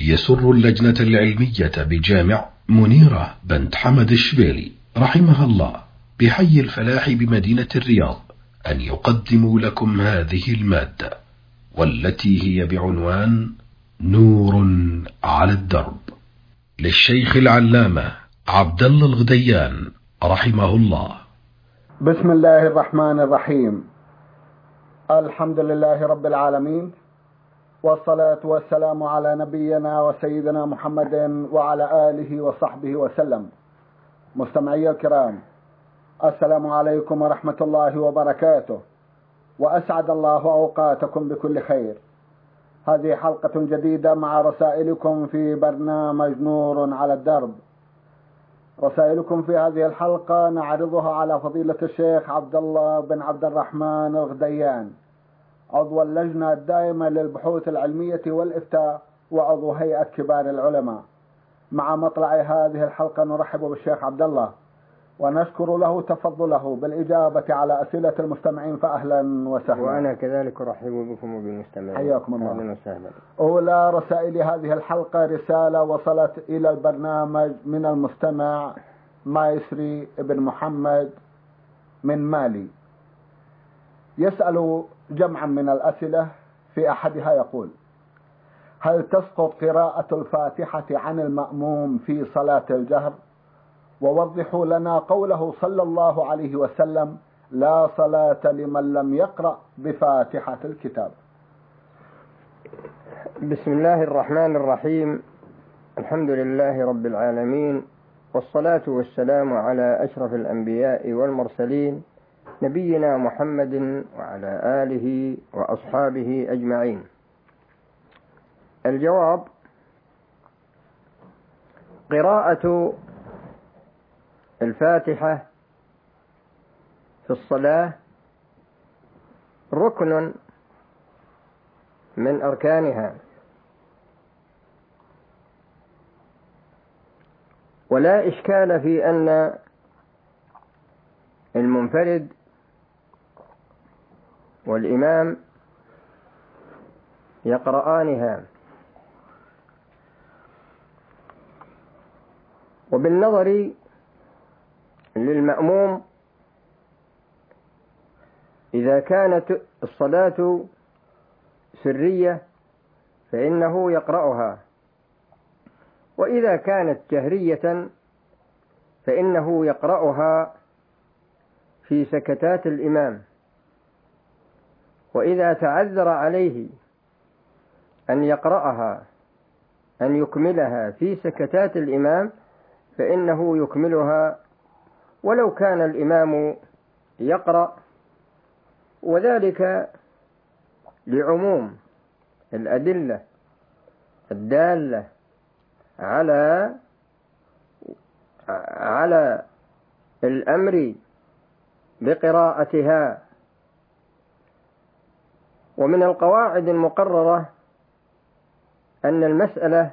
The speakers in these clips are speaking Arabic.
يسر اللجنة العلمية بجامع منيرة بنت حمد الشبيلي رحمها الله بحي الفلاح بمدينة الرياض أن يقدموا لكم هذه المادة، والتي هي بعنوان نور على الدرب، للشيخ العلامة عبد الله الغديان رحمه الله. بسم الله الرحمن الرحيم. الحمد لله رب العالمين، والصلاة والسلام على نبينا وسيدنا محمد وعلى آله وصحبه وسلم. مستمعي الكرام، السلام عليكم ورحمة الله وبركاته، وأسعد الله أوقاتكم بكل خير. هذه حلقة جديدة مع رسائلكم في برنامج نور على الدرب. رسائلكم في هذه الحلقة نعرضها على فضيلة الشيخ عبد الله بن عبد الرحمن الغديان، عضو اللجنة الدائمة للبحوث العلمية والإفتاء وعضو هيئة كبار العلماء. مع مطلع هذه الحلقة نرحب بالشيخ عبد الله ونشكر له تفضله بالإجابة على أسئلة المستمعين، فأهلا وسهلا. وأنا كذلك أرحب بكم وبالمستمعين. حياكم الله. أهلا وسهلا. أولى رسائل هذه الحلقة رسالة وصلت إلى البرنامج من المستمع مايسري بن محمد من مالي، يسأل جمعا من الأسئلة. في أحدها يقول: هل تسقط قراءة الفاتحة عن المأموم في صلاة الجهر؟ ووضحوا لنا قوله صلى الله عليه وسلم: لا صلاة لمن لم يقرأ بفاتحة الكتاب. بسم الله الرحمن الرحيم. الحمد لله رب العالمين، والصلاة والسلام على أشرف الأنبياء والمرسلين، نبينا محمد وعلى آله وأصحابه أجمعين. الجواب: قراءة الفاتحة في الصلاة ركن من أركانها، ولا إشكال في أن المنفرد والإمام يقرآنها. وبالنظر للمأموم، إذا كانت الصلاة سرية فإنه يقرأها، وإذا كانت جهرية فإنه يقرأها في سكتات الإمام. وإذا تعذر عليه أن يقرأها أن يكملها في سكتات الإمام فإنه يكملها ولو كان الإمام يقرأ، وذلك لعموم الأدلة الدالة على الأمر بقراءتها. ومن القواعد المقررة أن المسألة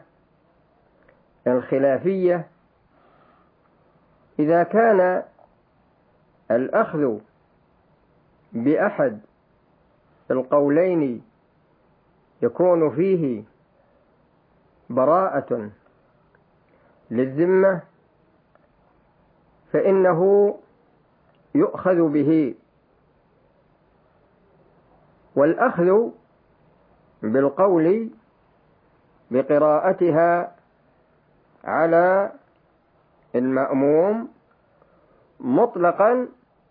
الخلافية إذا كان الأخذ بأحد القولين يكون فيه براءة للذمة فإنه يؤخذ به، والأخذ بالقول بقراءتها على المأموم مطلقا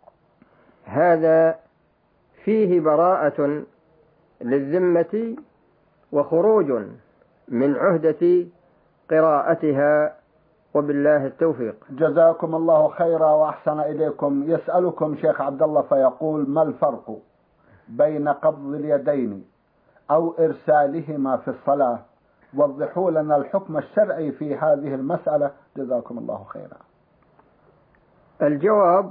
هذا فيه براءة للذمة وخروج من عهدة قراءتها، وبالله التوفيق. جزاكم الله خيرا وأحسن إليكم. يسألكم شيخ عبد الله فيقول: ما الفرق بين قبض اليدين أو إرسالهما في الصلاة؟ وضحوا لنا الحكم الشرعي في هذه المسألة، جزاكم الله خيرا. الجواب: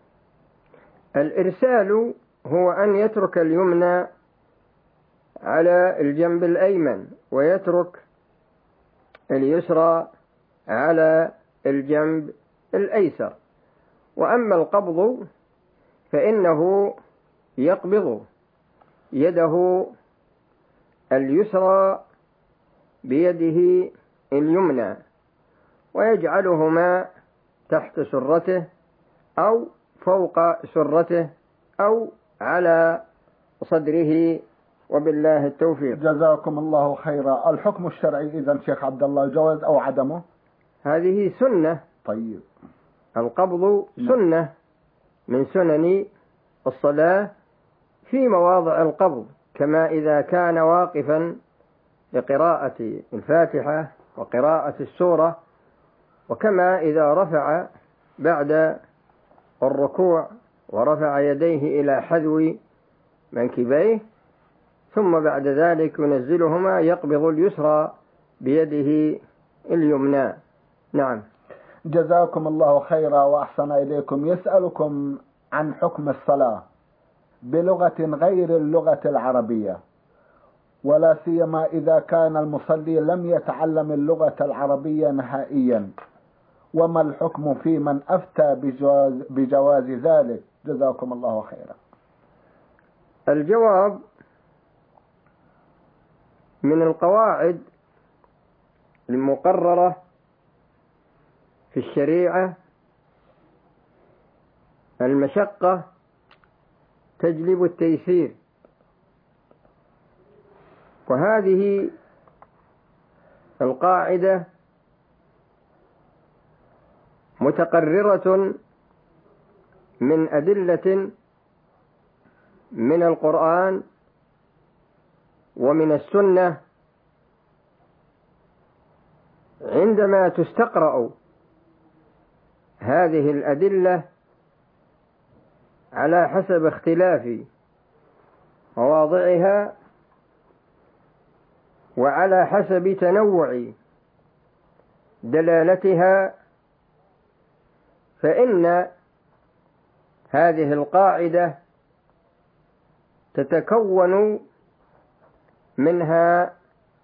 الإرسال هو أن يترك اليمنى على الجنب الأيمن ويترك اليسرى على الجنب الأيسر. وأما القبض فإنه يقبض يده اليسرى بيده اليمنى ويجعلهما تحت سرته أو فوق سرته أو على صدره، وبالله التوفيق. جزاكم الله خيرا. الحكم الشرعي إذن شيخ عبد الله جواز أو عدمه؟ هذه سنة. طيب. القبض سنة من سنن الصلاة في مواضع القبض، كما إذا كان واقفا لقراءة الفاتحة وقراءة السورة، وكما إذا رفع بعد الركوع ورفع يديه إلى حذو منكبيه، ثم بعد ذلك ينزلهما يقبض اليسرى بيده اليمنى. نعم. جزاكم الله خيرا وأحسن إليكم. يسألكم عن حكم الصلاة بلغة غير اللغة العربية، ولا سيما إذا كان المصلي لم يتعلم اللغة العربية نهائيا، وما الحكم في من أفتى بجواز ذلك؟ جزاكم الله خيرا. الجواب: من القواعد المقررة في الشريعة المشقة تجلب التيسير، وهذه القاعدة متقررة من أدلة من القرآن ومن السنة. عندما تستقرأ هذه الأدلة على حسب اختلاف مواضعها وعلى حسب تنوع دلالتها، فإن هذه القاعدة تتكون منها.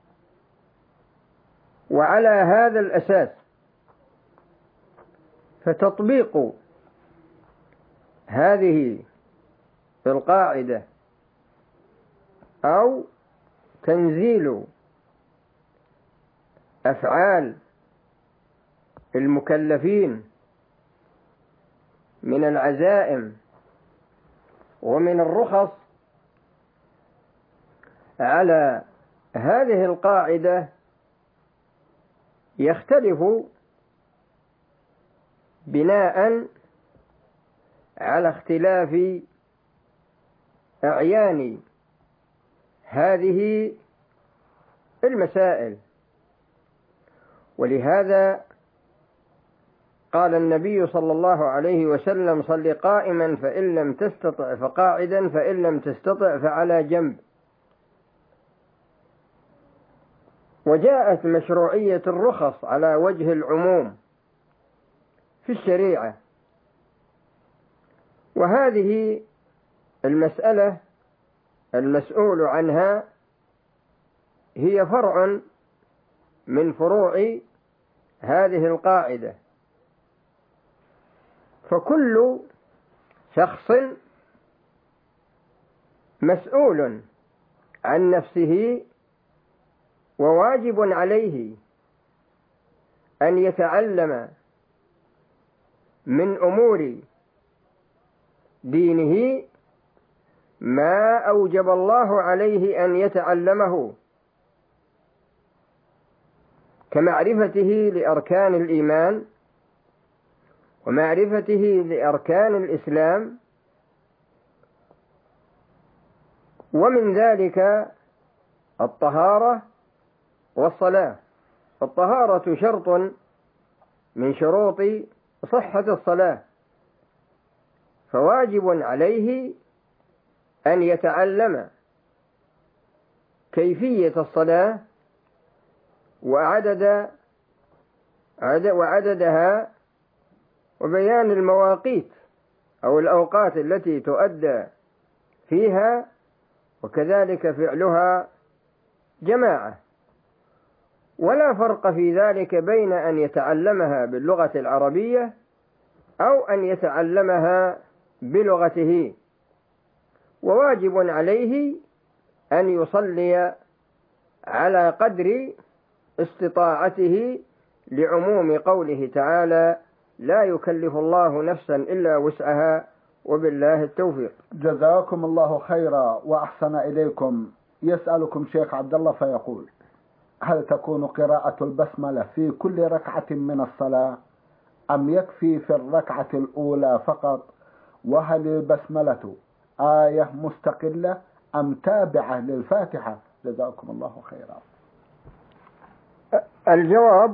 وعلى هذا الأساس فتطبيق هذه القاعدة أو تنزيل أفعال المكلفين من العزائم ومن الرخص على هذه القاعدة يختلف بناء على اختلاف أعيان هذه المسائل. ولهذا قال النبي صلى الله عليه وسلم: صل قائما فإن لم تستطع فقاعدا فإن لم تستطع فعلى جنب. وجاءت مشروعية الرخص على وجه العموم في الشريعة، وهذه المسألة المسؤول عنها هي فرع من فروع هذه القاعدة، فكل شخص مسؤول عن نفسه، وواجب عليه أن يتعلم من أمور دينه ما أوجب الله عليه أن يتعلمه، كمعرفته لأركان الإيمان ومعرفته لأركان الإسلام، ومن ذلك الطهارة والصلاة. الطهارة شرط من شروط صحة الصلاة، فواجب عليه أن يتعلم كيفية الصلاة وعددها وبيان المواقيت أو الأوقات التي تؤدى فيها، وكذلك فعلها جماعة. ولا فرق في ذلك بين أن يتعلمها باللغة العربية أو أن يتعلمها بلغته، وواجب عليه أن يصلي على قدر استطاعته لعموم قوله تعالى: لا يكلف الله نفسا إلا وسعها وبالله التوفيق. جزاكم الله خيرا وأحسن إليكم. يسألكم شيخ عبد الله فيقول: هل تكون قراءة البسملة في كل ركعة من الصلاة أم يكفي في الركعة الأولى فقط؟ وهل البسملة آية مستقلة أم تابعة للفاتحة؟ جزاكم الله خيرا. الجواب: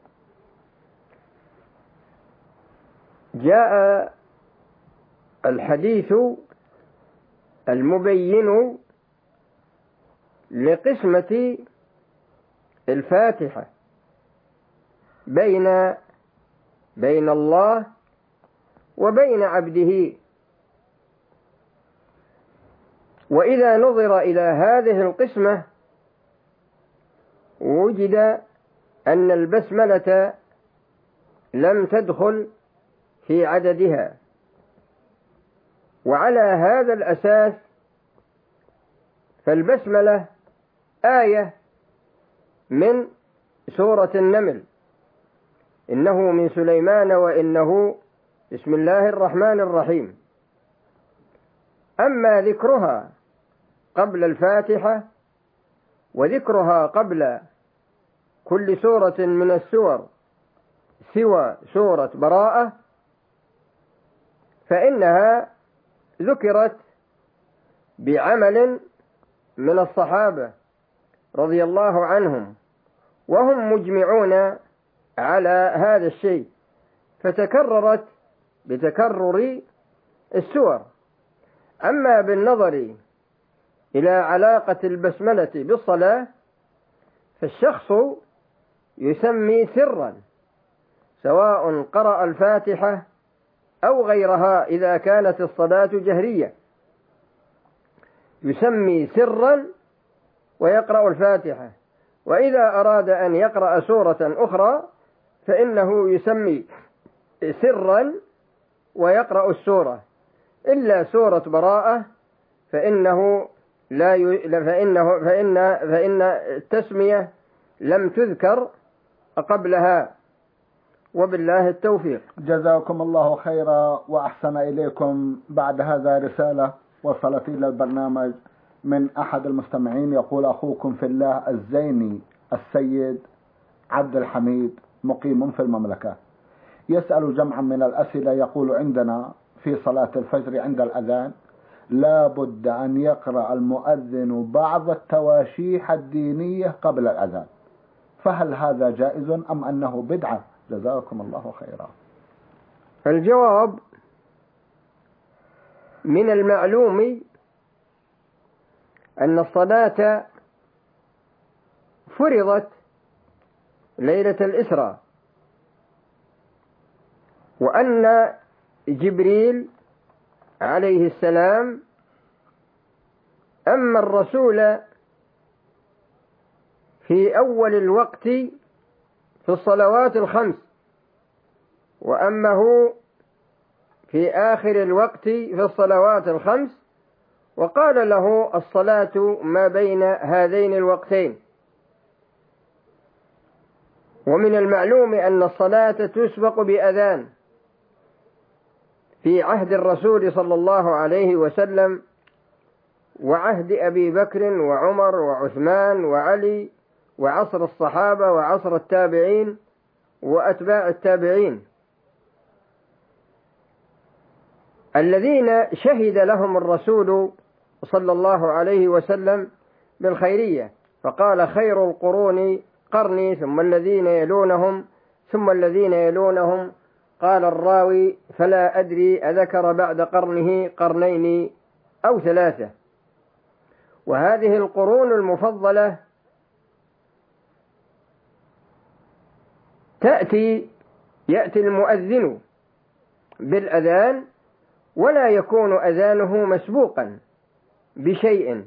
جاء الحديث المبين لقسمة الفاتحة بين الله وبين عبده، وإذا نظر إلى هذه القسمة وجد أن البسملة لم تدخل في عددها، وعلى هذا الأساس فالبسملة آية من سورة النمل: إنه من سليمان وإنه بسم الله الرحمن الرحيم. أما ذكرها قبل الفاتحة وذكرها قبل كل سورة من السور سوى سورة براءة فإنها ذكرت بعمل من الصحابة رضي الله عنهم، وهم مجمعون على هذا الشيء، فتكررت بتكرر السور. أما بالنظر إلى علاقة البسملة بالصلاة فالشخص يسمي سرا سواء قرأ الفاتحة أو غيرها إذا كانت الصلاة جهرية، يسمي سرا ويقرأ الفاتحة، وإذا أراد أن يقرأ سورة أخرى فإنه يسمي سرا ويقرأ السورة، إلا سورة براءة فإن التسمية لم تذكر قبلها، وبالله التوفيق. جزاكم الله خيرا وأحسن إليكم. بعد هذا رسالة وصلت إلى البرنامج من أحد المستمعين، يقول: أخوكم في الله الزيني السيد عبد الحميد مقيم في المملكة، يسأل جمعا من الأسئلة. يقول: عندنا في صلاة الفجر عند الأذان لا بد أن يقرأ المؤذن بعض التواشيح الدينية قبل الأذان، فهل هذا جائز أم أنه بدعة؟ جزاكم الله خيرا. الجواب: من المعلوم أن الصلاة فرضت ليلة الإسراء، وأن جبريل عليه السلام أما الرسول في أول الوقت في الصلوات الخمس، وأمه في آخر الوقت في الصلوات الخمس، وقال له: الصلاة ما بين هذين الوقتين. ومن المعلوم أن الصلاة تسبق بأذان في عهد الرسول صلى الله عليه وسلم وعهد أبي بكر وعمر وعثمان وعلي وعصر الصحابة وعصر التابعين وأتباع التابعين الذين شهد لهم الرسول صلى الله عليه وسلم بالخيرية، فقال: خير القرون قرني ثم الذين يلونهم ثم الذين يلونهم. قال الراوي: فلا أدري أذكر بعد قرنه قرنين أو ثلاثة. وهذه القرون المفضلة يأتي المؤذن بالأذان ولا يكون أذانه مسبوقا بشيء،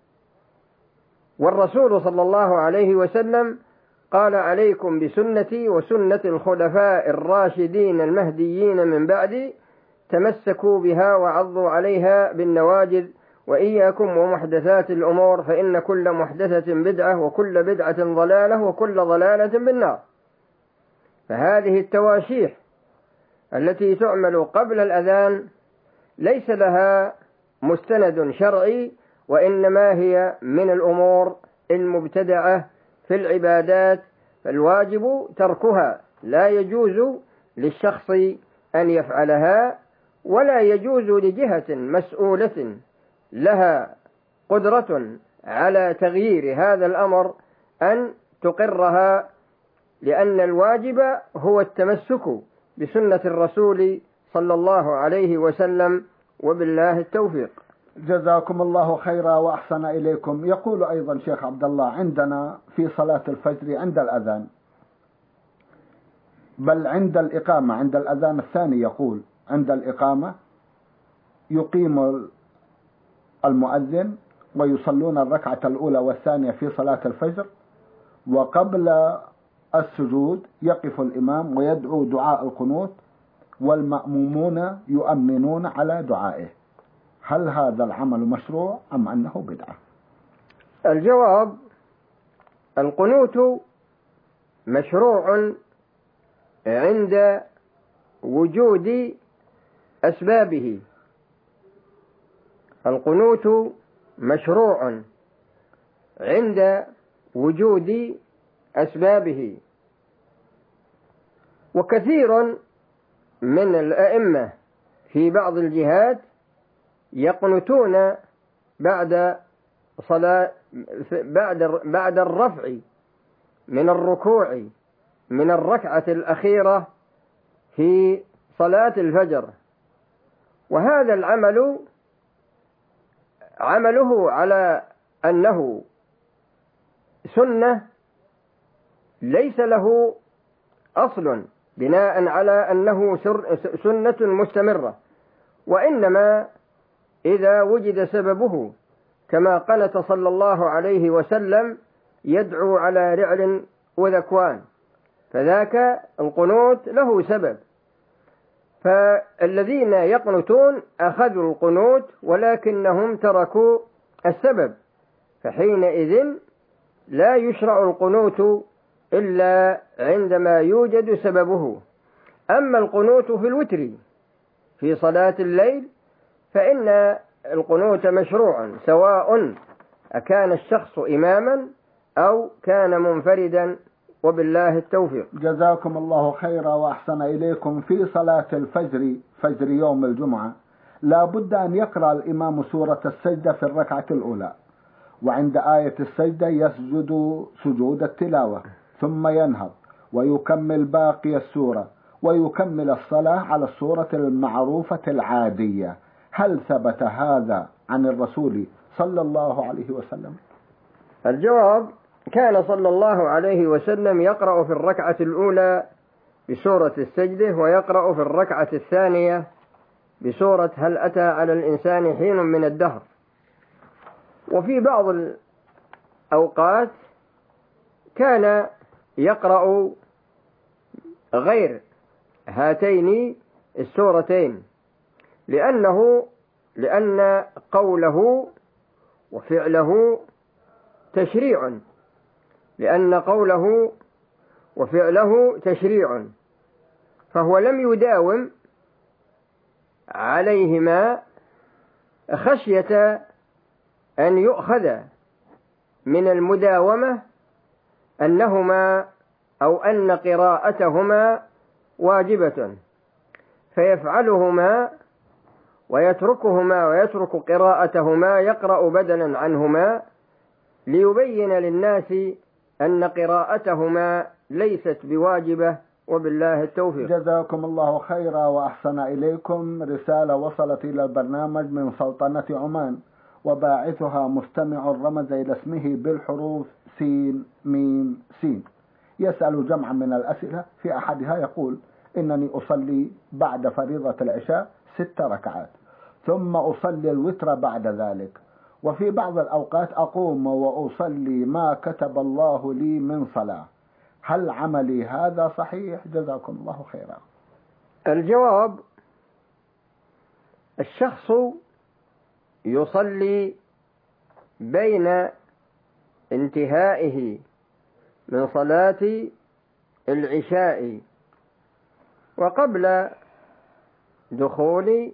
والرسول صلى الله عليه وسلم قال: عليكم بسنتي وسنة الخلفاء الراشدين المهديين من بعدي، تمسكوا بها وعضوا عليها بالنواجذ وإياكم ومحدثات الأمور فإن كل محدثة بدعة وكل بدعة ضلالة وكل ضلالة بالنار. فهذه التواشيح التي تعمل قبل الأذان ليس لها مستند شرعي، وإنما هي من الأمور المبتدعة في العبادات، فالواجب تركها، لا يجوز للشخص أن يفعلها، ولا يجوز لجهة مسؤولة لها قدرة على تغيير هذا الأمر أن تقرها، لأن الواجب هو التمسك بسنة الرسول صلى الله عليه وسلم، وبالله التوفيق. جزاكم الله خيرا وأحسن إليكم. يقول أيضا شيخ عبد الله: عندنا في صلاة الفجر عند الأذان، بل عند الإقامة، عند الأذان الثاني، يقول عند الإقامة يقيم المؤذن ويصلون الركعة الأولى والثانية في صلاة الفجر، وقبل السجود يقف الإمام ويدعو دعاء القنوت والمأمومون يؤمنون على دعائه. هل هذا العمل مشروع أم أنه بدعة؟ الجواب: القنوت مشروع عند وجود أسبابه. القنوت مشروع عند وجود أسبابه، وكثير من الأئمة في بعض الجهات يقنتون بعد الرفع من الركوع من الركعة الأخيرة في صلاة الفجر، وهذا العمل عمله على أنه سنة ليس له أصل بناء على أنه سنة مستمرة، وإنما إذا وجد سببه كما قنت صلى الله عليه وسلم يدعو على رعل وذكوان، فذاك القنوت له سبب. فالذين يقنتون أخذوا القنوت ولكنهم تركوا السبب، فحينئذ لا يشرع القنوت إلا عندما يوجد سببه. أما القنوت في الوتر في صلاة الليل فإن القنوت مشروع، سواء أكان الشخص إماما أو كان منفردا، وبالله التوفيق. جزاكم الله خيرا وأحسن إليكم. في صلاة الفجر، فجر يوم الجمعة، لا بد أن يقرأ الإمام سورة السجدة في الركعة الأولى، وعند آية السجدة يسجد سجود التلاوة، ثم ينهض ويكمل باقي السورة ويكمل الصلاة على الصورة المعروفة العادية. هل ثبت هذا عن الرسول صلى الله عليه وسلم؟ الجواب: كان صلى الله عليه وسلم يقرأ في الركعة الأولى بسورة السجدة، ويقرأ في الركعة الثانية بسورة هل أتى على الإنسان حين من الدهر. وفي بعض الأوقات كان يقرأ غير هاتين السورتين، لأن قوله وفعله تشريع، لأن قوله وفعله تشريع، فهو لم يداوم عليهما خشية أن يؤخذ من المداومة أنهما أو أن قراءتهما واجبة، فيفعلهما ويتركهما ويترك قراءتهما، يقرأ بدلا عنهما ليبين للناس أن قراءتهما ليست بواجبة، وبالله التوفيق. جزاكم الله خيرا وأحسن إليكم. رسالة وصلت إلى البرنامج من سلطنة عمان، وباعثها مستمع رمز إلى اسمه بالحروف سين ميم سين، يسأل جمعا من الأسئلة. في أحدها يقول: إنني أصلي بعد فريضة العشاء 6 ركعات، ثم أصلي الوتر بعد ذلك، وفي بعض الأوقات أقوم وأصلي ما كتب الله لي من صلاة، هل عملي هذا صحيح؟ جزاكم الله خيرا. الجواب: الشخص يصلي بين انتهائه من صلاة العشاء وقبل دخول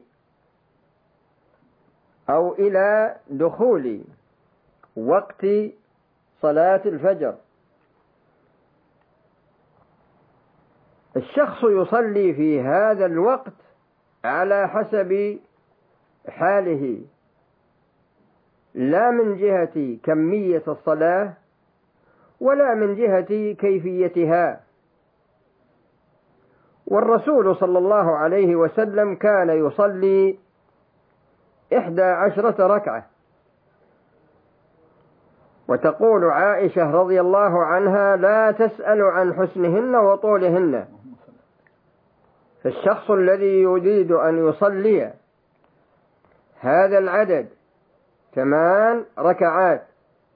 أو إلى دخول وقت صلاة الفجر. الشخص يصلي في هذا الوقت على حسب حاله، لا من جهة كمية الصلاة ولا من جهة كيفيتها. والرسول صلى الله عليه وسلم كان يصلي 11 ركعة، وتقول عائشة رضي الله عنها: لا تسأل عن حسنهن وطولهن. فالشخص الذي يريد أن يصلي هذا العدد 8 ركعات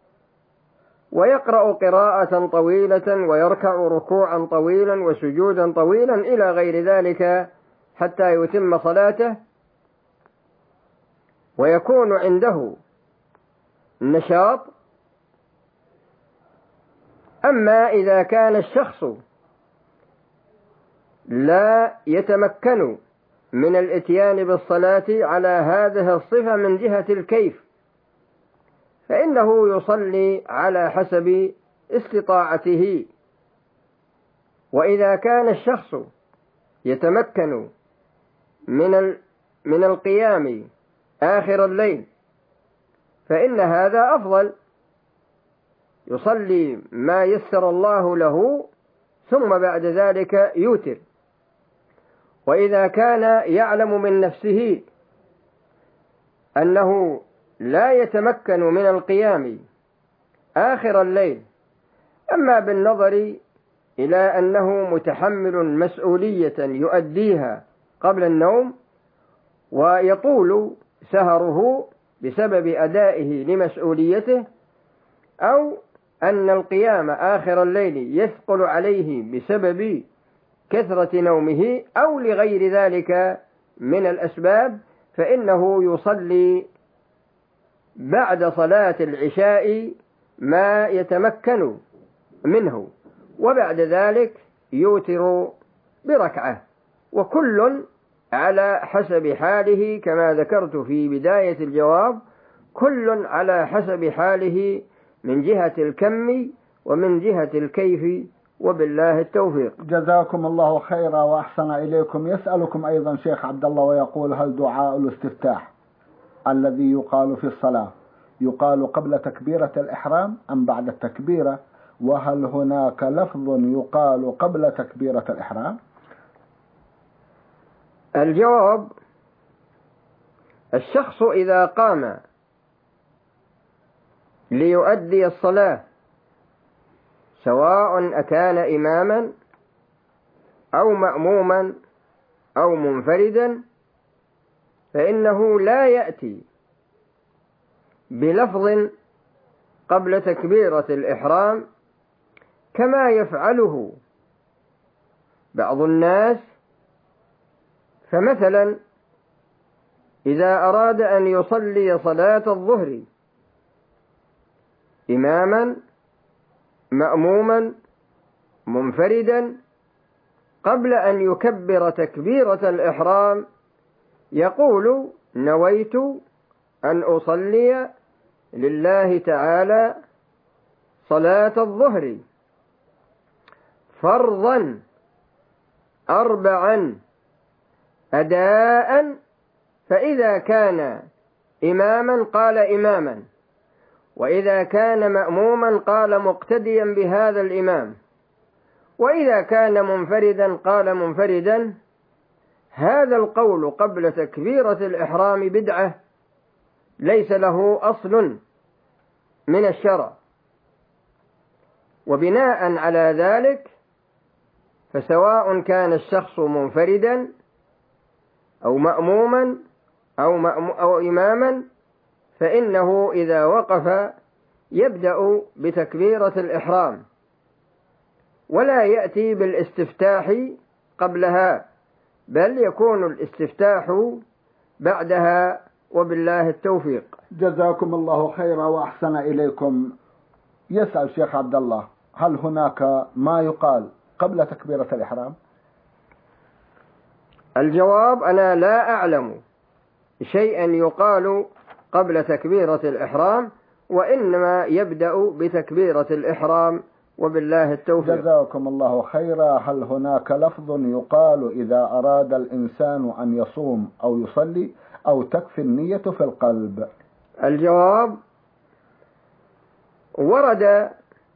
ويقرأ قراءة طويلة ويركع ركوعا طويلا وسجودا طويلا إلى غير ذلك حتى يتم صلاته ويكون عنده نشاط. أما إذا كان الشخص لا يتمكن من الاتيان بالصلاة على هذه الصفة من جهة الكيف، فإنه يصلي على حسب استطاعته. وإذا كان الشخص يتمكن من القيام آخر الليل فإن هذا أفضل، يصلي ما يسر الله له ثم بعد ذلك يوتر. وإذا كان يعلم من نفسه أنه لا يتمكن من القيام آخر الليل، أما بالنظر إلى أنه متحمل مسؤولية يؤديها قبل النوم ويطول سهره بسبب أدائه لمسؤوليته، أو أن القيام آخر الليل يثقل عليه بسبب كثرة نومه أو لغير ذلك من الأسباب، فإنه يصلي بعد صلاة العشاء ما يتمكن منه، وبعد ذلك يوتر بركعة، وكل على حسب حاله كما ذكرت في بداية الجواب، كل على حسب حاله من جهة الكم ومن جهة الكيف، وبالله التوفيق. جزاكم الله خيرا وأحسن إليكم. يسألكم أيضا شيخ عبد الله ويقول: هل دعاء الاستفتاح الذي يقال في الصلاة يقال قبل تكبيرة الإحرام أم بعد التكبيرة؟ وهل هناك لفظ يقال قبل تكبيرة الإحرام؟ الجواب: الشخص إذا قام ليؤدي الصلاة سواء أكان إماما أو مأموما أو منفردا، فإنه لا يأتي بلفظ قبل تكبيرة الإحرام كما يفعله بعض الناس. فمثلا إذا أراد أن يصلي صلاة الظهر إماما مأموما منفردا، قبل أن يكبر تكبيرة الإحرام يقول: نويت أن أصلي لله تعالى صلاة الظهر فرضا 4 أداء. فإذا كان إماما قال إماما، وإذا كان مأموما قال مقتديا بهذا الإمام، وإذا كان منفردا قال منفردا. هذا القول قبل تكبيرة الإحرام بدعة ليس له أصل من الشرع، وبناء على ذلك فسواء كان الشخص منفردا أو مأموما أو إماما، فإنه إذا وقف يبدأ بتكبيرة الإحرام ولا يأتي بالاستفتاح قبلها، بل يكون الاستفتاح بعدها وبالله التوفيق. جزاكم الله خيرا وأحسن إليكم. يسأل شيخ عبد الله: هل هناك ما يقال قبل تكبيرة الإحرام؟ الجواب: أنا لا أعلم شيئا يقال قبل تكبيرة الإحرام، وإنما يبدأ بتكبيرة الإحرام وبالله التوفيق. جزاكم الله خيرا. هل هناك لفظ يقال إذا أراد الإنسان أن يصوم أو يصلي، أو تكفي النية في القلب؟ الجواب: ورد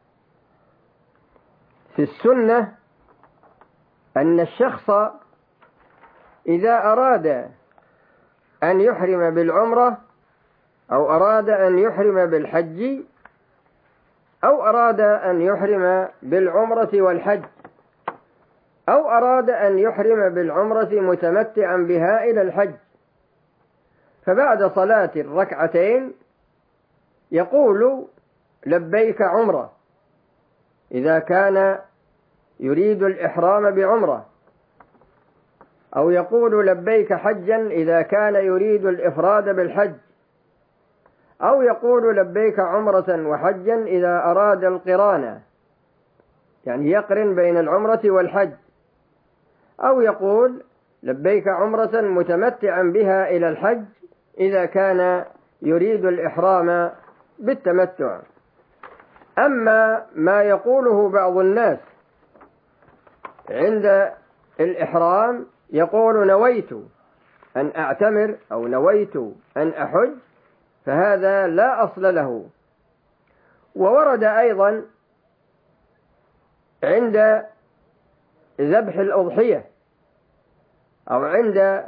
في السنة أن الشخص إذا أراد أن يحرم بالعمرة، أو أراد أن يحرم بالحج، أو أراد أن يحرم بالعمرة والحج، أو أراد أن يحرم بالعمرة متمتعا بها إلى الحج، فبعد صلاة الركعتين يقول لبيك عمرة إذا كان يريد الإحرام بعمرة، أو يقول لبيك حجا إذا كان يريد الإفراد بالحج، أو يقول لبيك عمرة وحجا إذا أراد القران، يعني يقرن بين العمرة والحج، أو يقول لبيك عمرة متمتعا بها إلى الحج إذا كان يريد الإحرام بالتمتع. أما ما يقوله بعض الناس عند الإحرام، يقول نويت أن أعتمر أو نويت أن أحج، فهذا لا أصل له. وورد أيضا عند ذبح الأضحية أو عند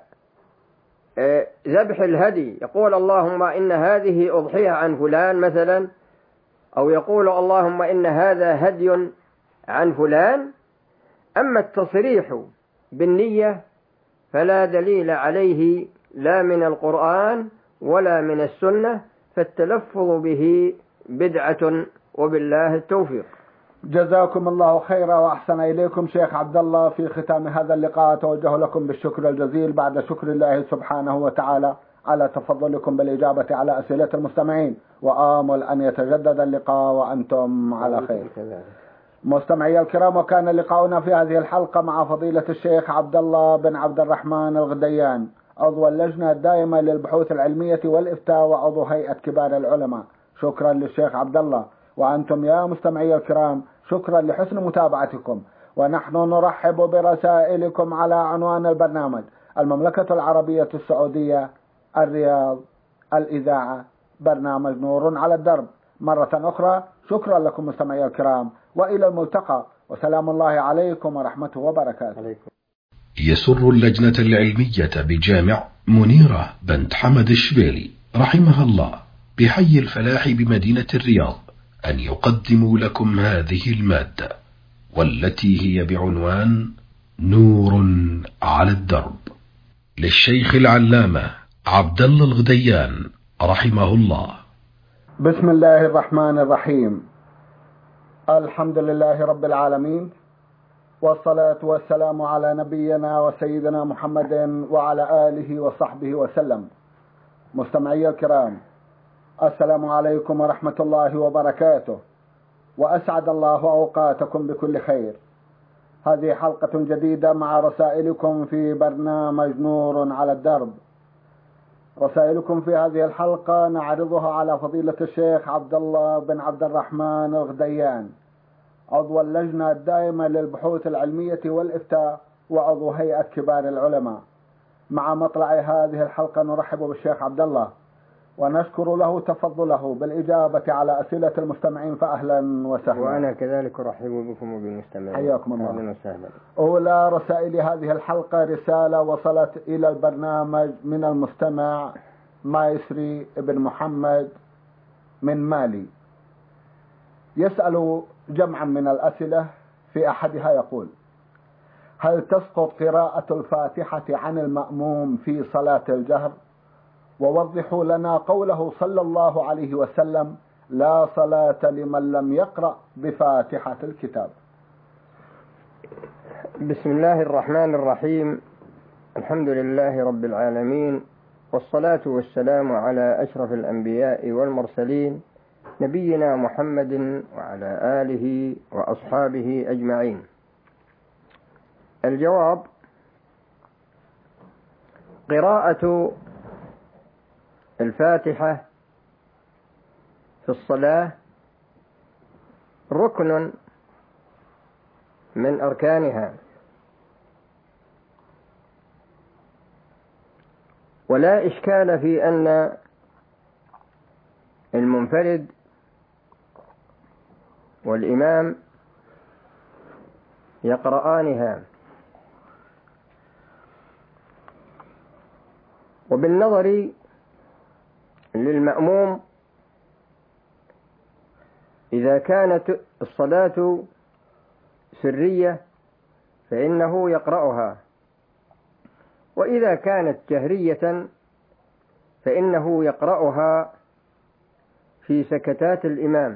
ذبح الهدي، يقول اللهم إن هذه أضحية عن فلان مثلا، أو يقول اللهم إن هذا هدي عن فلان. أما التصريح بالنية فلا دليل عليه لا من القرآن ولا من السنة، فالتلفظ به بدعة وبالله التوفيق. جزاكم الله خيرا وأحسن إليكم شيخ عبد الله. في ختام هذا اللقاء أتوجه لكم بالشكر الجزيل بعد شكر الله سبحانه وتعالى على تفضلكم بالإجابة على أسئلة المستمعين، وآمل أن يتجدد اللقاء وأنتم على خير. مستمعي الكرام، وكان لقاؤنا في هذه الحلقة مع فضيلة الشيخ عبد الله بن عبد الرحمن الغديان، عضو اللجنة الدائمة للبحوث العلمية والإفتاء وعضو هيئة كبار العلماء. شكرا للشيخ عبد الله. وأنتم يا مستمعي الكرام شكرا لحسن متابعتكم، ونحن نرحب برسائلكم على عنوان البرنامج: المملكة العربية السعودية، الرياض، الإذاعة، برنامج نور على الدرب. مرة أخرى شكرا لكم مستمعي الكرام، وإلى الملتقى، وسلام الله عليكم ورحمته وبركاته. يسر اللجنة العلمية بجامع منيرة بنت حمد الشبيلي رحمها الله بحي الفلاح بمدينة الرياض أن يقدموا لكم هذه المادة، والتي هي بعنوان نور على الدرب، للشيخ العلامة عبد الله الغديان رحمه الله. بسم الله الرحمن الرحيم. الحمد لله رب العالمين، والصلاة والسلام على نبينا وسيدنا محمد وعلى آله وصحبه وسلم. مستمعي الكرام، السلام عليكم ورحمة الله وبركاته، وأسعد الله أوقاتكم بكل خير. هذه حلقة جديدة مع رسائلكم في برنامج نور على الدرب. رسائلكم في هذه الحلقة نعرضها على فضيلة الشيخ عبد الله بن عبد الرحمن الغديان، عضو اللجنة الدائمة للبحوث العلمية والإفتاء وعضو هيئة كبار العلماء. مع مطلع هذه الحلقة نرحب بالشيخ عبد الله ونشكر له تفضله بالإجابة على أسئلة المستمعين، فأهلا وسهلا. وأنا كذلك أرحب بكم وبالمستمعين. حياكم الله. أهلا وسهلا. أولى رسائل هذه الحلقة رسالة وصلت إلى البرنامج من المستمع مايسري بن محمد من مالي، يسأل جمعا من الأسئلة. في أحدها يقول: هل تسقط قراءة الفاتحة عن المأموم في صلاة الجهر؟ ووضحوا لنا قوله صلى الله عليه وسلم: لا صلاة لمن لم يقرأ بفاتحة الكتاب. بسم الله الرحمن الرحيم. الحمد لله رب العالمين، والصلاة والسلام على أشرف الأنبياء والمرسلين نبينا محمد وعلى آله وأصحابه أجمعين. الجواب: قراءة الفاتحة في الصلاة ركن من أركانها، ولا إشكال في أن المنفرد والإمام يقرآنها، وبالنظر للمأموم إذا كانت الصلاة سرية فإنه يقرأها، وإذا كانت جهرية فإنه يقرأها في سكتات الإمام،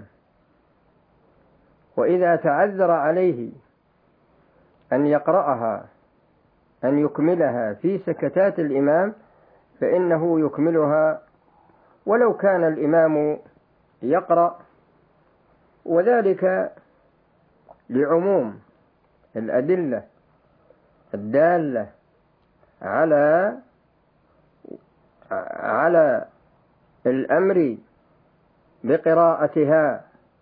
وإذا تعذر عليه أن يقرأها أن يكملها في سكتات الإمام فإنه يكملها ولو كان الإمام يقرأ، وذلك لعموم الأدلة الدالة على الأمر بقراءتها.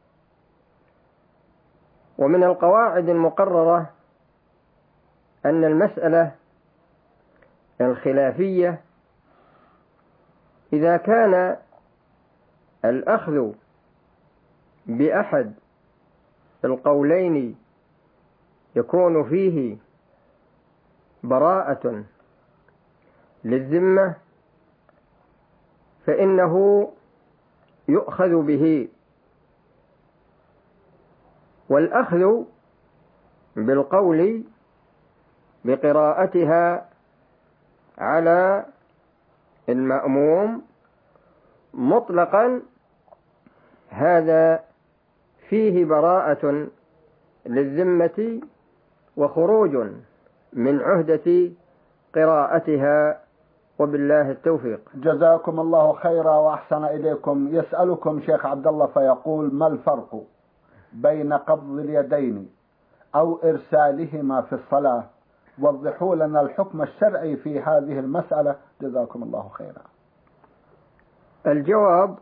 ومن القواعد المقررة أن المسألة الخلافية إذا كان الأخذ بأحد القولين يكون فيه براءة للذمة فإنه يؤخذ به، والأخذ بالقول بقراءتها على المأموم مطلقا هذا فيه براءة للذمة وخروج من عهدة قراءتها، وبالله التوفيق. جزاكم الله خيرا وأحسن إليكم. يسألكم شيخ عبد الله فيقول: ما الفرق بين قبض اليدين أو إرسالهما في الصلاة؟ وضحوا لنا الحكم الشرعي في هذه المسألة جزاكم الله خيرا. الجواب: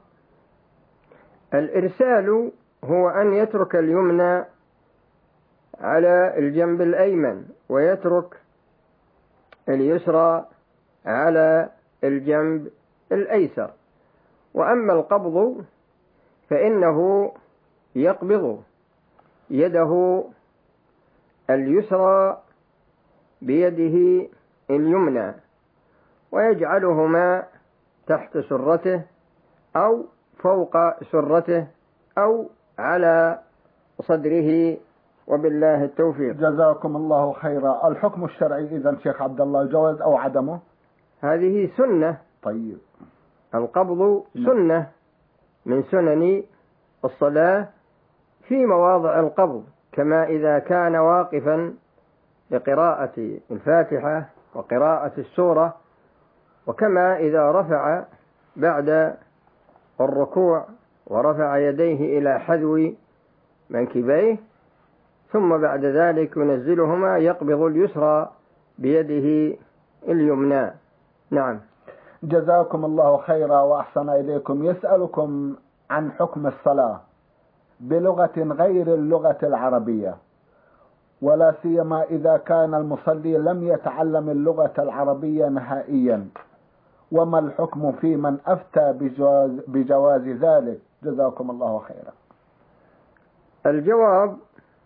الإرسال هو أن يترك اليمنى على الجنب الأيمن ويترك اليسرى على الجنب الأيسر. وأما القبض فإنه يقبض يده اليسرى بيده اليمنى ويجعلهما تحت سرته أو فوق سرته أو على صدره، وبالله التوفيق. جزاكم الله خيرا. الحكم الشرعي إذن شيخ عبد الله جواز أو عدمه؟ هذه سنة. طيب. القبض سنة من سنن الصلاة في مواضع القبض، كما إذا كان واقفا لقراءة الفاتحة وقراءة السورة، وكما إذا رفع بعد الركوع ورفع يديه إلى حذو منكبيه ثم بعد ذلك ينزلهما يقبض اليسرى بيده اليمنى. نعم. جزاكم الله خيرا وأحسن إليكم. يسألكم عن حكم الصلاة بلغة غير اللغة العربية، ولا سيما إذا كان المصلي لم يتعلم اللغة العربية نهائيا، وما الحكم في من أفتى بجواز ذلك؟ جزاكم الله خيرا. الجواب: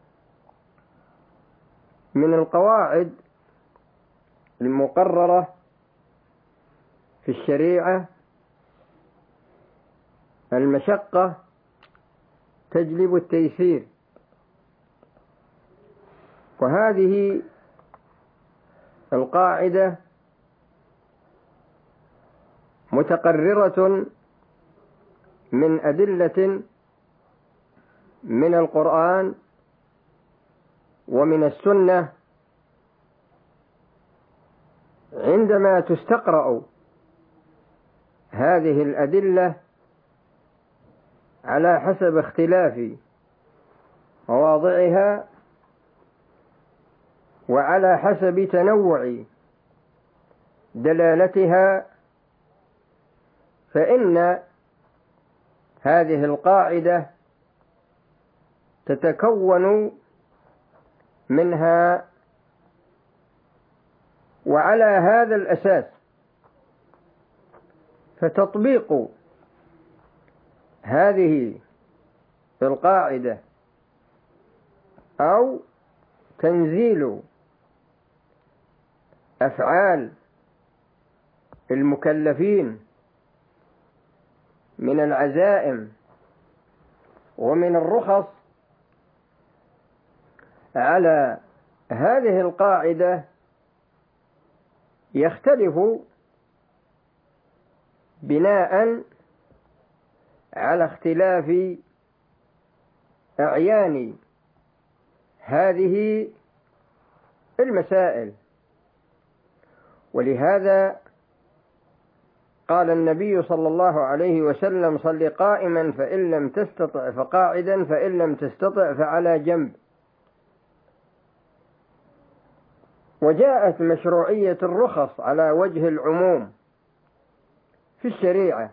من القواعد المقررة في الشريعة المشقة تجلب التيسير، وهذه القاعدة متقررة من أدلة من القرآن ومن السنة عندما تستقرأ هذه الأدلة على حسب اختلاف مواضعها وعلى حسب تنوع دلالتها، فإن هذه القاعدة تتكون منها. وعلى هذا الأساس فتطبيق هذه القاعدة أو تنزيل أفعال المكلفين من العزائم ومن الرخص على هذه القاعدة يختلف بناء على اختلاف أعيان هذه المسائل. ولهذا قال النبي صلى الله عليه وسلم: صل قائما فإن لم تستطع فقاعدا فإن لم تستطع فعلى جنب. وجاءت مشروعية الرخص على وجه العموم في الشريعة،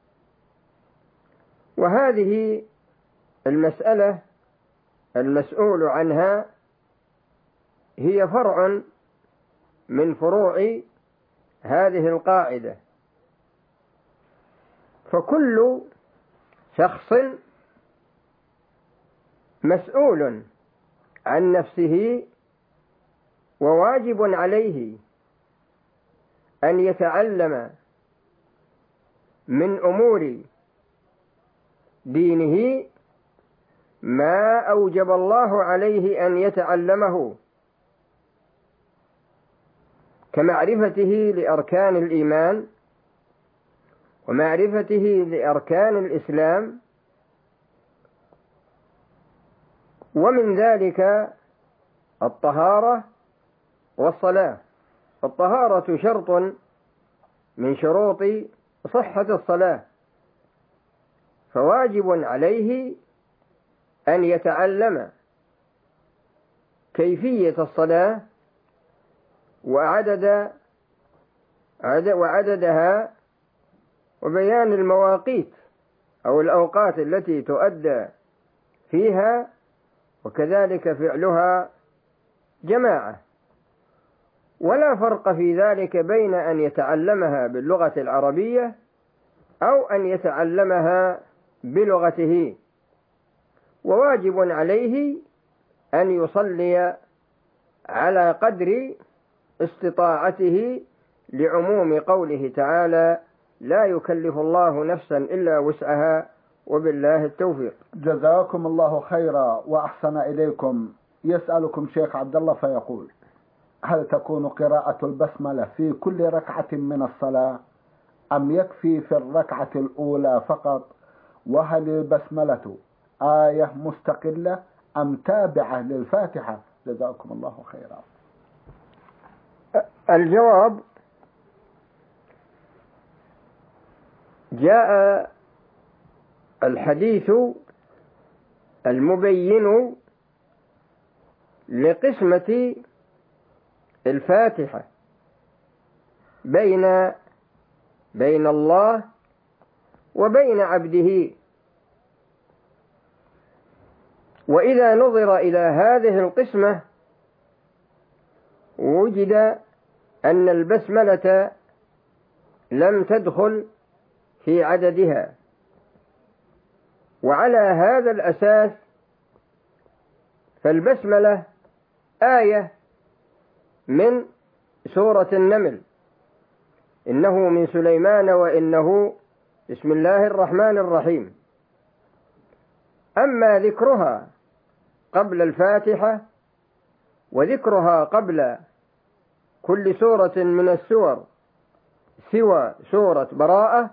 وهذه المسألة المسؤول عنها هي فرع من فروع هذه القاعدة. فكل شخص مسؤول عن نفسه، وواجب عليه أن يتعلم من أمور دينه ما أوجب الله عليه أن يتعلمه، كمعرفته لأركان الإيمان ومعرفته لأركان الإسلام. ومن ذلك الطهارة والصلاة. الطهارة شرط من شروط صحة الصلاة، فواجب عليه أن يتعلم كيفية الصلاة وعددها وبيان المواقيت أو الأوقات التي تؤدى فيها، وكذلك فعلها جماعة. ولا فرق في ذلك بين أن يتعلمها باللغة العربية أو أن يتعلمها بلغته. وواجب عليه أن يصلي على قدر استطاعته، لعموم قوله تعالى: لا يكلف الله نفسا إلا وسعها وبالله التوفيق. جزاكم الله خيرا وأحسن إليكم. يسألكم شيخ عبد الله فيقول: هل تكون قراءة البسملة في كل ركعة من الصلاة أم يكفي في الركعة الأولى فقط؟ وهل البسملة آية مستقلة أم تابعة للفاتحة؟ جزاكم الله خيرا. الجواب: جاء الحديث المبين لقسمة الفاتحة بين الله وبين عبده. وإذا نظر إلى هذه القسمة وجد أن البسملة لم تدخل في عددها. وعلى هذا الأساس فالبسملة آية من سورة النمل: إنه من سليمان وإنه بسم الله الرحمن الرحيم. أما ذكرها قبل الفاتحة وذكرها قبل كل سورة من السور سوى سورة براءة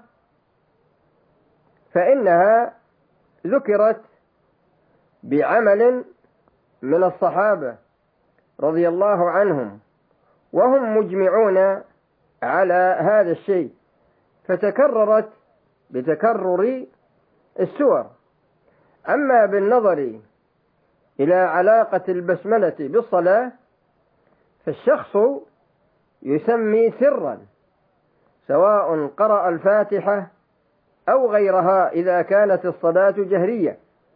فإنها ذكرت بعمل من الصحابة رضي الله عنهم، وهم مجمعون على هذا الشيء. فتكررت بتكرر السور. أما بالنظر إلى علاقة البسملة بالصلاة فالشخص يسمي سرا سواء قرأ الفاتحة أو غيرها إذا كانت الصلاة جهرية،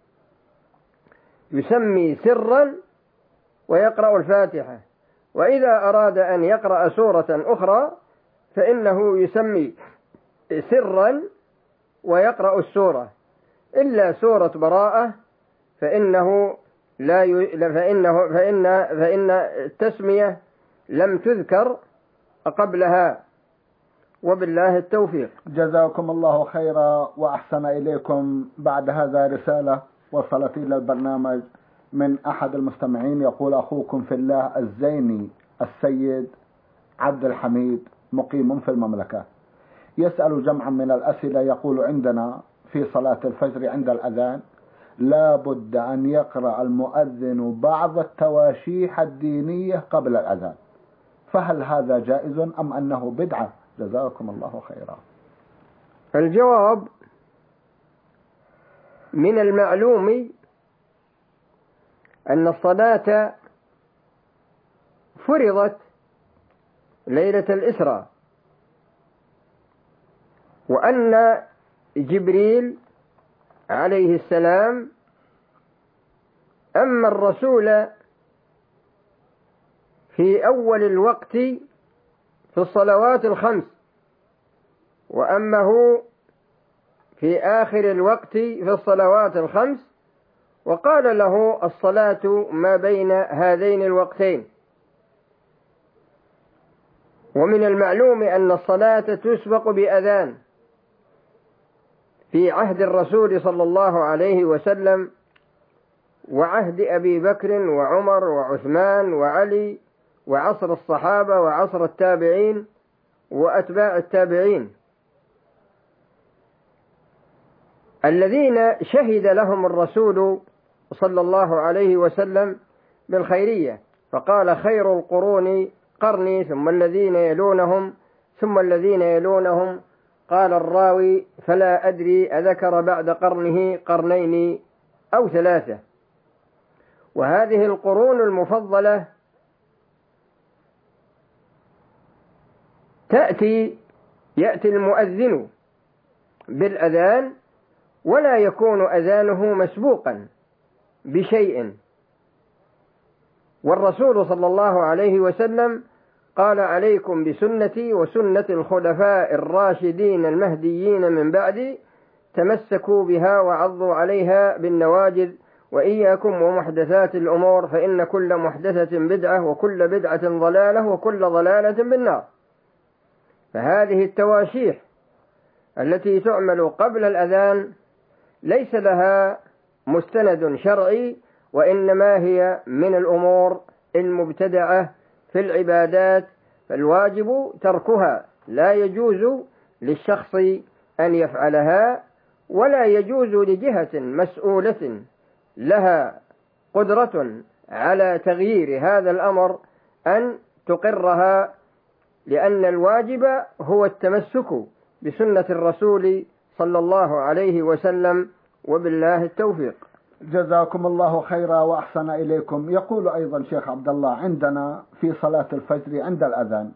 يسمي سرا ويقرأ الفاتحة، وإذا أراد أن يقرأ سورة أخرى فإنه يسمي سرا ويقرأ السورة، إلا سورة براءة فإن التسمية لم تذكر قبلها، وبالله التوفيق. جزاكم الله خيرا وأحسن إليكم. بعد هذا رسالة وصلت إلى البرنامج من أحد المستمعين، يقول: أخوكم في الله الزيني السيد عبد الحميد مقيم في المملكة، يسأل جمعا من الأسئلة. يقول: عندنا في صلاة الفجر عند الأذان لا بد أن يقرأ المؤذن بعض التواشيح الدينية قبل الأذان، فهل هذا جائز أم أنه بدعة؟ جزاكم الله خيرا. الجواب: من المعلوم أن الصلاة فرضت ليلة الإسراء، وأن جبريل عليه السلام أما الرسول في أول الوقت في الصلوات الخمس، وأمه في آخر الوقت في الصلوات الخمس، وقال له: الصلاة ما بين هذين الوقتين. ومن المعلوم أن الصلاة تسبق بأذان في عهد الرسول صلى الله عليه وسلم وعهد أبي بكر وعمر وعثمان وعلي وعصر الصحابة وعصر التابعين وأتباع التابعين الذين شهد لهم الرسول صلى الله عليه وسلم بالخيرية، فقال: خير القرون قرني ثم الذين يلونهم ثم الذين يلونهم. قال الراوي: فلا أدري أذكر بعد قرنه قرنين أو ثلاثة. وهذه القرون المفضلة يأتي المؤذن بالأذان ولا يكون أذانه مسبوقا بشيء، والرسول صلى الله عليه وسلم قال: عليكم بسنتي وسنة الخلفاء الراشدين المهديين من بعدي، تمسكوا بها وعضوا عليها بالنواجذ، وإياكم ومحدثات الأمور فإن كل محدثة بدعة وكل بدعة ضلالة وكل ضلالة بالنار. فهذه التواشيح التي تعمل قبل الأذان ليس لها مستند شرعي، وإنما هي من الأمور المبتدعة في العبادات، فالواجب تركها، لا يجوز للشخص أن يفعلها، ولا يجوز لجهة مسؤولة لها قدرة على تغيير هذا الأمر أن تقرها، لأن الواجب هو التمسك بسنة الرسول صلى الله عليه وسلم، وبالله التوفيق. جزاكم الله خيرا وأحسن إليكم. يقول أيضا شيخ عبد الله: عندنا في صلاة الفجر عند الأذان،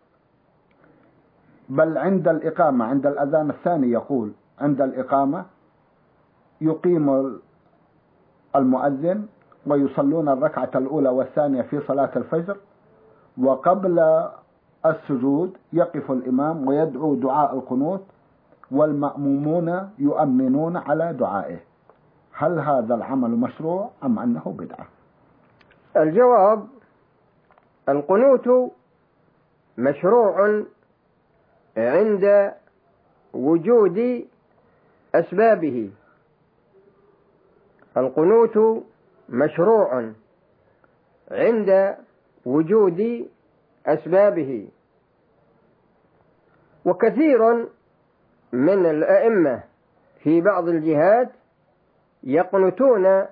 بل عند الإقامة، عند الأذان الثاني، يقول عند الإقامة يقيم المؤذن ويصلون الركعة الأولى والثانية في صلاة الفجر، وقبل السجود يقف الإمام ويدعو دعاء القنوت والمأمومون يؤمنون على دعائه، هل هذا العمل مشروع أم أنه بدعة؟ الجواب: القنوت مشروع عند وجود أسبابه. القنوت مشروع عند وجود أسبابه، وكثير من الأئمة في بعض الجهات يقنتون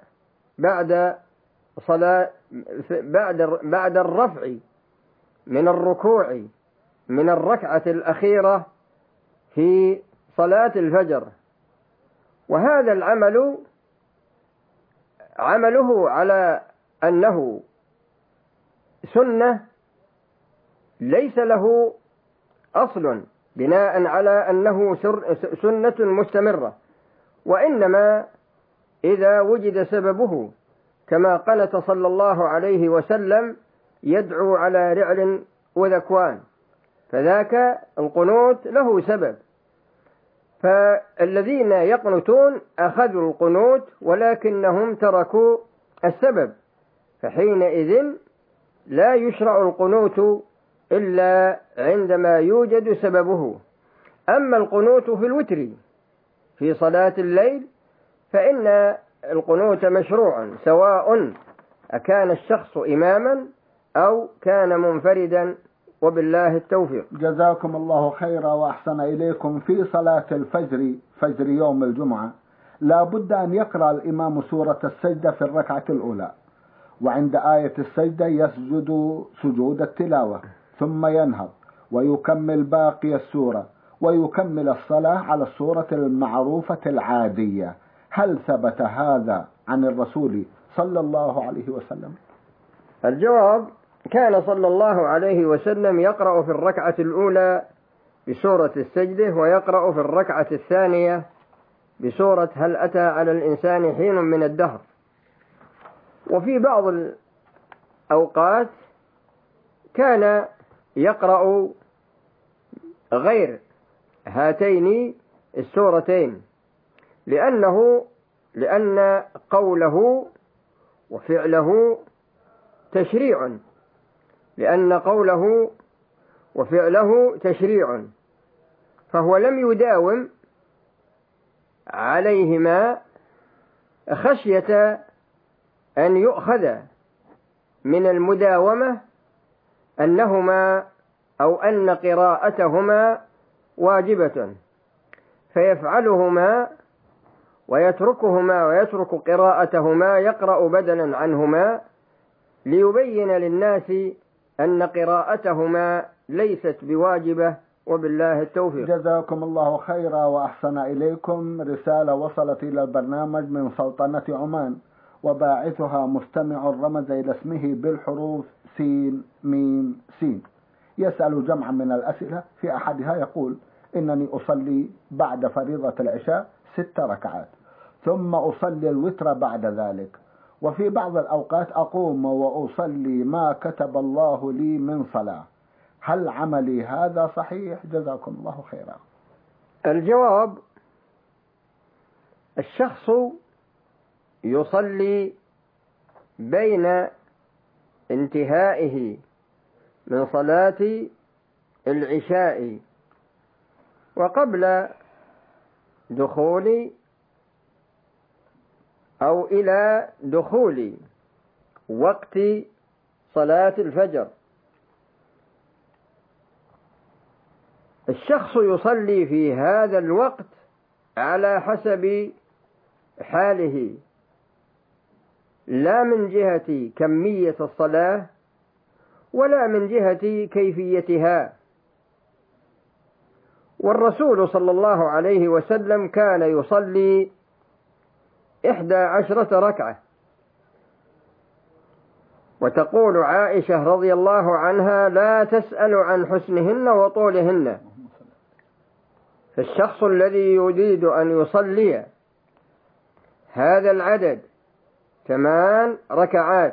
بعد الرفع من الركوع من الركعة الأخيرة في صلاة الفجر، وهذا العمل عمله على أنه سنة ليس له أصل بناء على أنه سنة مستمرة، وإنما إذا وجد سببه، كما قنت صلى الله عليه وسلم يدعو على رعل وذكوان، فذاك القنوت له سبب. فالذين يقنتون أخذوا القنوت ولكنهم تركوا السبب، فحينئذ لا يشرع القنوت إلا عندما يوجد سببه. أما القنوت في الوتر في صلاة الليل فإن القنوت مشروع، سواء أكان الشخص إماما أو كان منفردا، وبالله التوفيق. جزاكم الله خيرا وأحسن إليكم. في صلاة الفجر، فجر يوم الجمعة، لا بد أن يقرأ الإمام سورة السجدة في الركعة الأولى، وعند آية السجدة يسجد سجود التلاوة، ثم ينهض ويكمل باقي السورة، ويكمل الصلاة على الصورة المعروفة العادية. هل ثبت هذا عن الرسول صلى الله عليه وسلم؟ الجواب: كان صلى الله عليه وسلم يقرأ في الركعة الأولى بسورة السجدة، ويقرأ في الركعة الثانية بسورة هل أتى على الإنسان حين من الدهر. وفي بعض الأوقات كان يقرأ غير هاتين السورتين، لأن قوله وفعله تشريع، فهو لم يداوم عليهما خشية أن يؤخذ من المداومة أنهما أو أن قراءتهما واجبة، فيفعلهما ويتركهما ويترك قراءتهما، يقرأ بدلا عنهما، ليبين للناس أن قراءتهما ليست بواجبة، وبالله التوفيق. جزاكم الله خيرا وأحسن إليكم. رسالة وصلت إلى البرنامج من سلطنة عمان، وباعثها مستمع رمز إلى اسمه بالحروف سين ميم سين، يسأل جمعا من الأسئلة. في أحدها يقول: إنني أصلي بعد فريضة العشاء 6 ركعات، ثم أصلي الوتر بعد ذلك، وفي بعض الأوقات أقوم وأصلي ما كتب الله لي من صلاة، هل عملي هذا صحيح؟ جزاكم الله خيرا. الجواب: الشخص يصلي بين انتهائه من صلاة العشاء وقبل دخول أو إلى دخول وقت صلاة الفجر. الشخص يصلي في هذا الوقت على حسب حاله، لا من جهة كمية الصلاة ولا من جهة كيفيتها. والرسول صلى الله عليه وسلم كان يصلي 11 ركعة، وتقول عائشة رضي الله عنها: لا تسأل عن حسنهن وطولهن. فالشخص الذي يريد أن يصلي هذا العدد 8 ركعات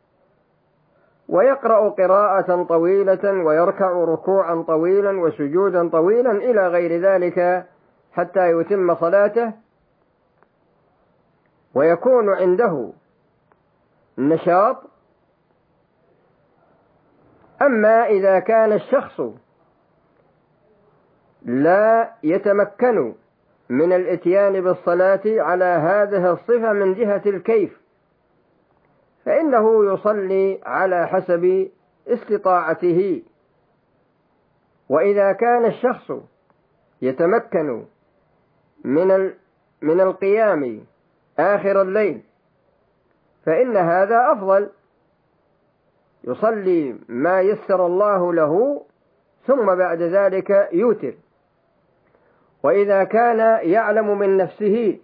ويقرأ قراءة طويلة ويركع ركوعا طويلا وسجودا طويلا إلى غير ذلك حتى يتم صلاته، ويكون عنده النشاط. أما إذا كان الشخص لا يتمكن من الاتيان بالصلاة على هذه الصفة من جهة الكيف، فإنه يصلي على حسب استطاعته. وإذا كان الشخص يتمكن من القيام آخر الليل فإن هذا أفضل، يصلي ما يسر الله له ثم بعد ذلك يوتر. وإذا كان يعلم من نفسه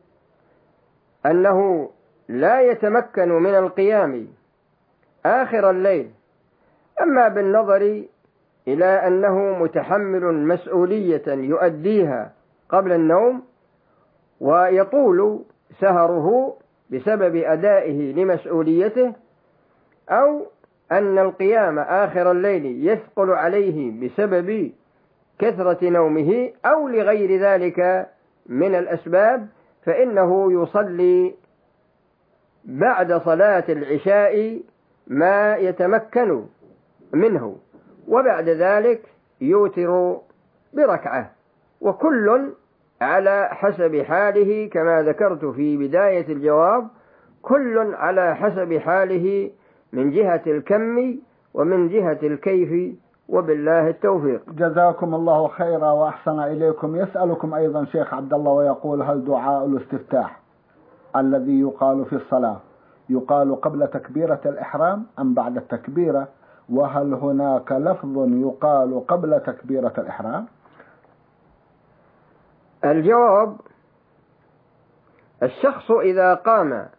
أنه لا يتمكن من القيام آخر الليل، أما بالنظر إلى أنه متحمل مسؤولية يؤديها قبل النوم ويطول سهره بسبب أدائه لمسؤوليته، أو أن القيام آخر الليل يثقل عليه بسبب كثرة نومه أو لغير ذلك من الأسباب، فإنه يصلي بعد صلاة العشاء ما يتمكن منه، وبعد ذلك يوتر بركعة، وكل على حسب حاله كما ذكرت في بداية الجواب، كل على حسب حاله من جهة الكم ومن جهة الكيف، وبالله التوفيق. جزاكم الله خيرا وأحسن إليكم. يسألكم أيضا شيخ عبد الله ويقول: هل دعاء الاستفتاح الذي يقال في الصلاة يقال قبل تكبيرة الإحرام أم بعد التكبيرة؟ وهل هناك لفظ يقال قبل تكبيرة الإحرام؟ الجواب: الشخص إذا قام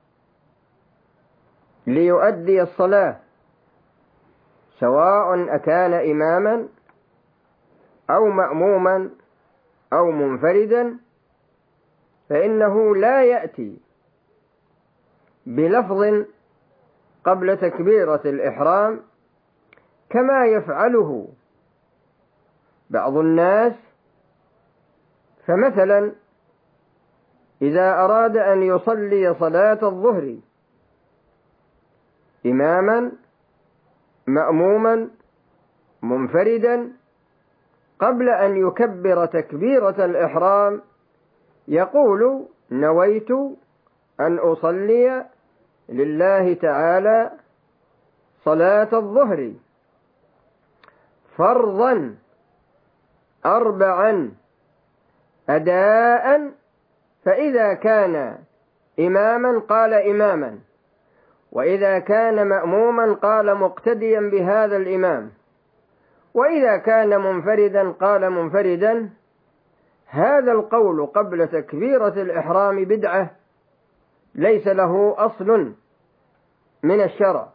ليؤدي الصلاة سواء أكان إماما أو مأموما أو منفردا، فإنه لا يأتي بلفظ قبل تكبيرة الإحرام كما يفعله بعض الناس. فمثلا إذا أراد أن يصلي صلاة الظهر إماما مأموما منفردا، قبل أن يكبر تكبيرة الإحرام يقول: نويت أن أصلي لله تعالى صلاة الظهر فرضا 4 أداء. فإذا كان إماما قال إماما، وإذا كان مأموما قال مقتديا بهذا الإمام، وإذا كان منفردا قال منفردا. هذا القول قبل تكبيرة الإحرام بدعة ليس له أصل من الشرع،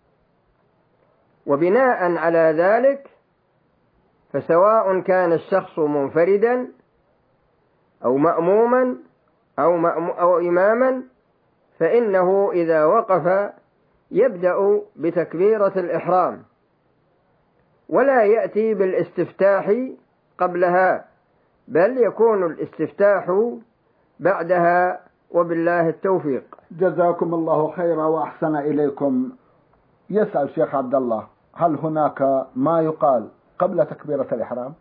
وبناء على ذلك فسواء كان الشخص منفردا أو مأموما أو إماما، فإنه إذا وقف يبدأ بتكبيرة الإحرام ولا يأتي بالاستفتاح قبلها، بل يكون الاستفتاح بعدها، وبالله التوفيق. جزاكم الله خيرا وأحسن إليكم. يسأل شيخ عبد الله: هل هناك ما يقال قبل تكبيرة الإحرام؟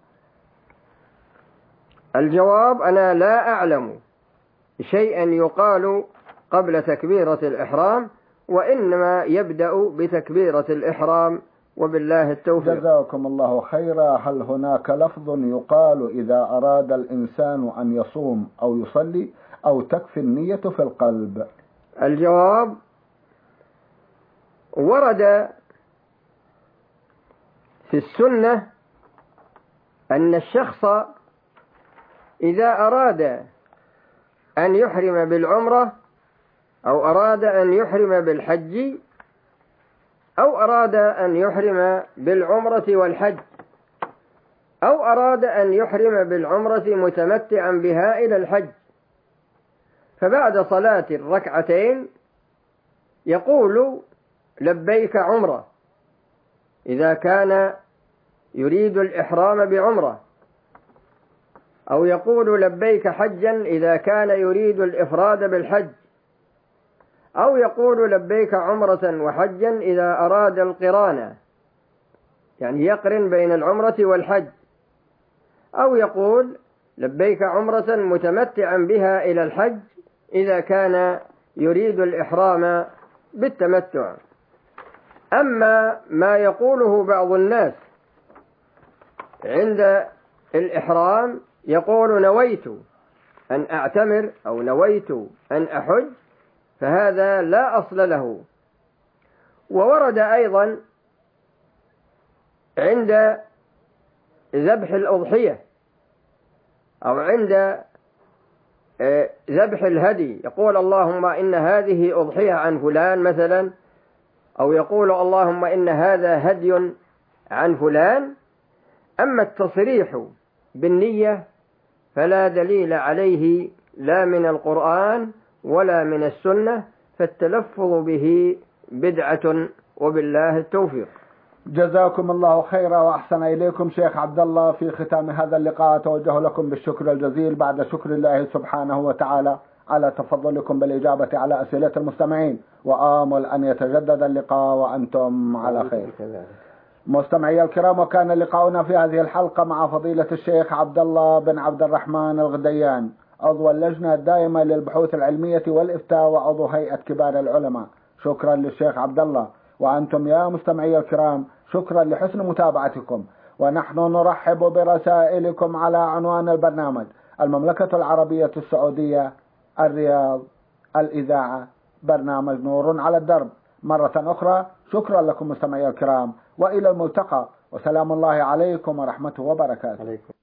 الجواب: أنا لا أعلم شيئا يقال قبل تكبيرة الإحرام، وإنما يبدأ بتكبيرة الإحرام، وبالله التوفيق. جزاكم الله خيرا. هل هناك لفظ يقال إذا أراد الإنسان أن يصوم أو يصلي أو تكفي النية في القلب؟ الجواب: ورد في السنة أن الشخص إذا أراد أن يحرم بالعمرة أو أراد أن يحرم بالحج أو أراد أن يحرم بالعمرة والحج أو أراد أن يحرم بالعمرة متمتعا بها إلى الحج، فبعد صلاة الركعتين يقول: لبيك عمرة، إذا كان يريد الإحرام بعمرة، أو يقول: لبيك حجا، إذا كان يريد الإفراد بالحج، أو يقول: لبيك عمرة وحجا، إذا أراد القران، يعني يقرن بين العمرة والحج، أو يقول: لبيك عمرة متمتعا بها إلى الحج، إذا كان يريد الإحرام بالتمتع. أما ما يقوله بعض الناس عند الإحرام، يقول: نويت أن أعتمر أو نويت أن أحج، فهذا لا أصل له. وورد أيضا عند ذبح الأضحية أو عند ذبح الهدي يقول اللهم إن هذه أضحية عن فلان مثلا، أو يقول اللهم إن هذا هدي عن فلان. أما التصريح بالنية فلا دليل عليه لا من القرآن ولا من السنة، فالتلفظ به بدعة، وبالله التوفيق. جزاكم الله خيرا وأحسن إليكم شيخ عبد الله. في ختام هذا اللقاء أتوجه لكم بالشكر الجزيل بعد شكر الله سبحانه وتعالى على تفضلكم بالإجابة على أسئلة المستمعين، وآمل أن يتجدد اللقاء وأنتم على خير. مستمعي الكرام، وكان لقاؤنا في هذه الحلقة مع فضيلة الشيخ عبد الله بن عبد الرحمن الغديان، عضو اللجنة الدائمة للبحوث العلمية والإفتاء وعضو هيئة كبار العلماء. شكرا للشيخ عبد الله. وأنتم يا مستمعي الكرام شكرا لحسن متابعتكم، ونحن نرحب برسائلكم على عنوان البرنامج: المملكة العربية السعودية، الرياض، الإذاعة، برنامج نور على الدرب. مرة أخرى شكرا لكم مستمعي الكرام، وإلى الملتقى، وسلام الله عليكم ورحمته وبركاته.